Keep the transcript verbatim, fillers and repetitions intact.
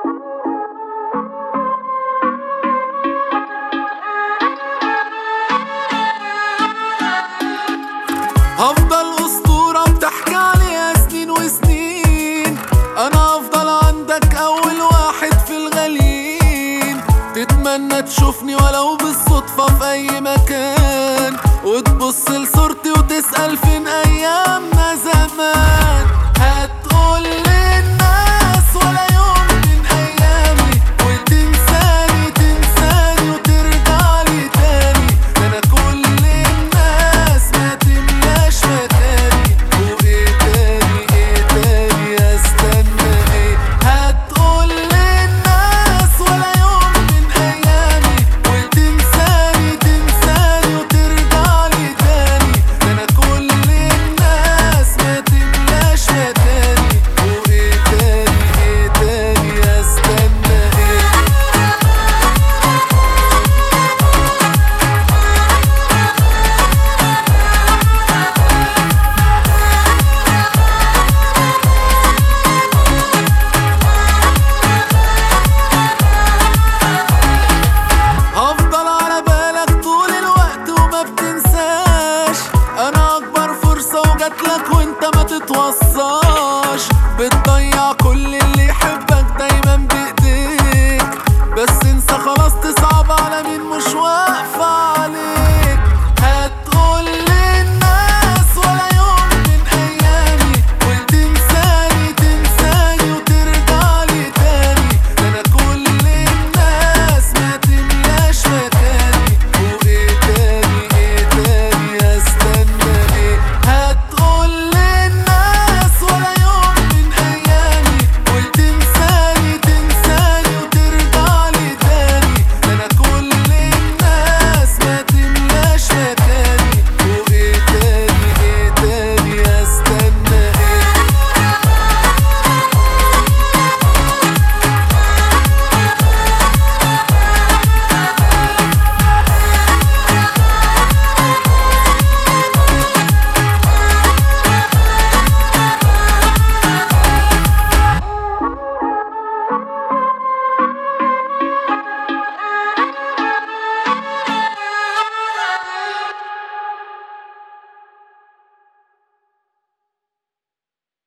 هفضل أسطورة بتحكي عليها سنين وسنين. أنا هفضل عندك أول واحد في الغاليين. تتمنى تشوفني ولو بالصدفة في أي مكان، وتبص لصورتي وتسأل فين أيامنا زمان. هتقول